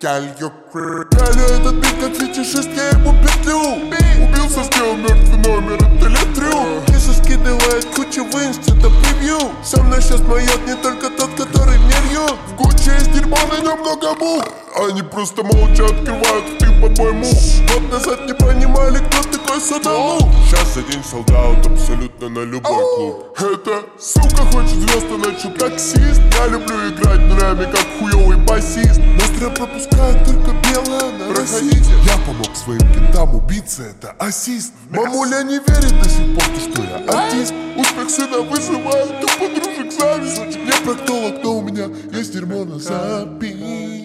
сталью. Галя этот бит как фетишист, я ему петлю. Убился, сделал мертвый номер, это литрю. Киса скидывает кучу в инсте, это превью. Со мной сейчас моет не только тот, который мне льет. В куче есть дерьмо, на нем много мух. Они просто молча открывают в по-моему. Год назад не понимали, кто такой Садалу. Сейчас за день солдат абсолютно на любой клуб. Эта сука хочет звезд, иначе таксист. Я люблю играть нулями, как хуёвый басист. Быстро пропускают только белое на Проходите. Я помог своим кентам убиться, это ассист. Мамуля не верит до сих пор, что я артист. Успех сына вызывает у подружек зависть. Не проктолог, но у меня есть дерьмо на запись.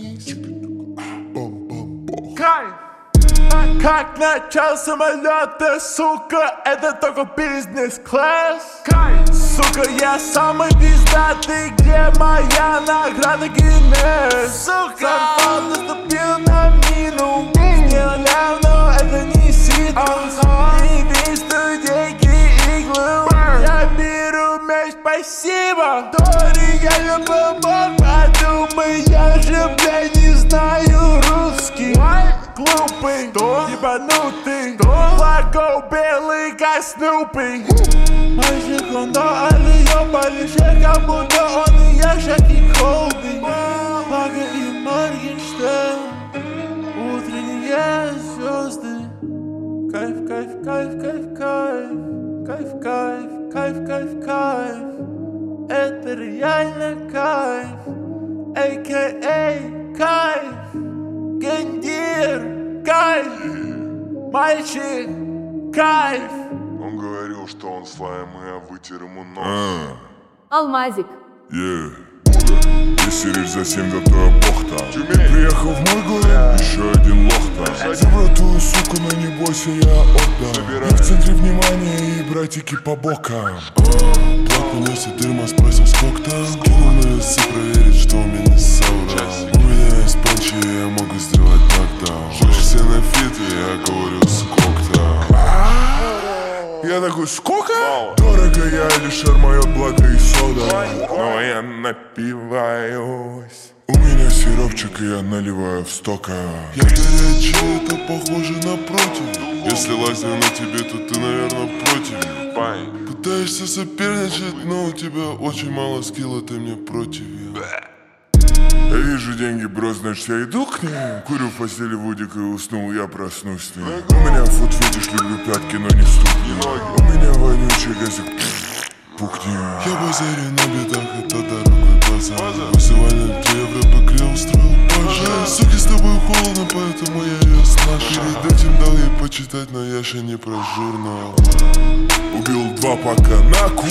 Кайф! Как начал самолета, сука, это только бизнес-класс. Кайф! Сука, я самый пиздатый, где моя награда Гиннес? Сука! Сорвал, наступил на мину. Сделал, но это не сито. Инвестую деньги иглу. Я беру мяч, спасибо. Тори, я не помог, подумай, я же, блядь, не знаю русский. Глупый, ебанутый, флагов белый, как Снупи. Мальчик, он але ёбали, как будто он и я, Шаки Холдинг. Пага и Моргенштерн, утренние звезды. Кайф, кайф, кайф, кайф, кайф, кайф, кайф, кайф, кайф, кайф. Это реально кайф, а.к.а. кайф. Гендир, кайф, мальчик, кайф. Он говорил, что он слайм, и я вытер ему нос. Алмазик. Если речь за 7, да то я бог там. Приехал в мой город, еще один лох там. Забрал твою суку, но не бойся, я отдам. Я в центре внимания и братики по бокам. Плак унес и дыма, спросил сколько там. Кинул на весы проверить, что у меня соврал. У меня есть панчи, я могу сделать нокдаун. Жишься на фите, я говорю сколько там. Я такой, сколько? Дорого я лишь моет благо и сода. Но я напиваюсь. У меня сиропчик, и я наливаю в стока. Я горячий, это похоже на против. Если лазер на тебе, то ты, наверное, против. Пытаешься соперничать, но у тебя очень мало скилла, ты мне против. Я вижу деньги, бро, значит я иду к ней. Курю в постели водик и уснул, я проснусь с ней. У меня фут фетиш, люблю пятки, но не ступни. У меня вонючий газик, пукни. Я базарю на бедах, это дорогой базар. Вызывали 3 евро, быкре устроил пожар. Суки, с тобой холодно, поэтому я ее сношу. Перед этим дал ей почитать, но я ще не про журнал. Убил 2 пака на ку.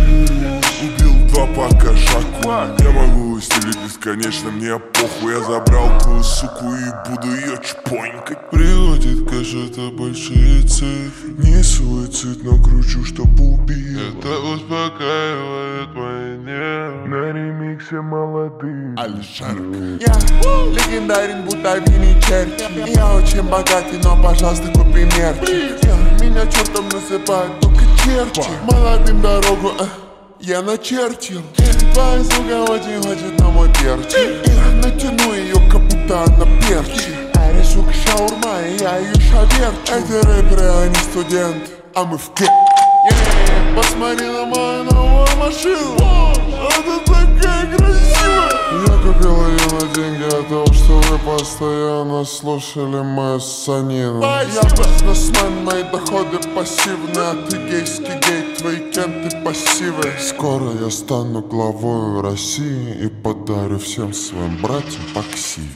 Убил 2 пака шаку. Я могу стелить бесконечно, мне похуй. Я забрал твою суку и буду ее чпонькать. Приводит кэш, это большие цифры. Не суицид, но кручу, чтоб убить. Это успокаивает мои нервы. На ремиксе молодые Алишарка. Я легендарен, будто Винни Черчилль. Я очень богатый, но, пожалуйста, купи мерч. Меня чертом называют только черти. Молодым дорогу я начертил. Твоя сука очень хочет на мой перчик. Я натяну ее, как будто она перчик. Эри, сука, шаурма, и я ее шаверчу. Эти рэперы, они студент, а мы в Посмотри на мою новую машину. Она такая красивая. Я купил ее на деньги от того, что вы постоянно слушали мою санину. Я бизнесмен, мои доходы пассивные. А ты гейский гей, твои кенты пассивы. Скоро я стану главой России и подарю всем своим братьям по ксиве.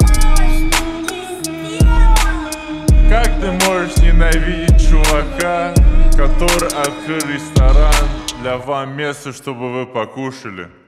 Как ты можешь ненавидеть чувака, который открыл ресторан для вам место, чтобы вы покушали?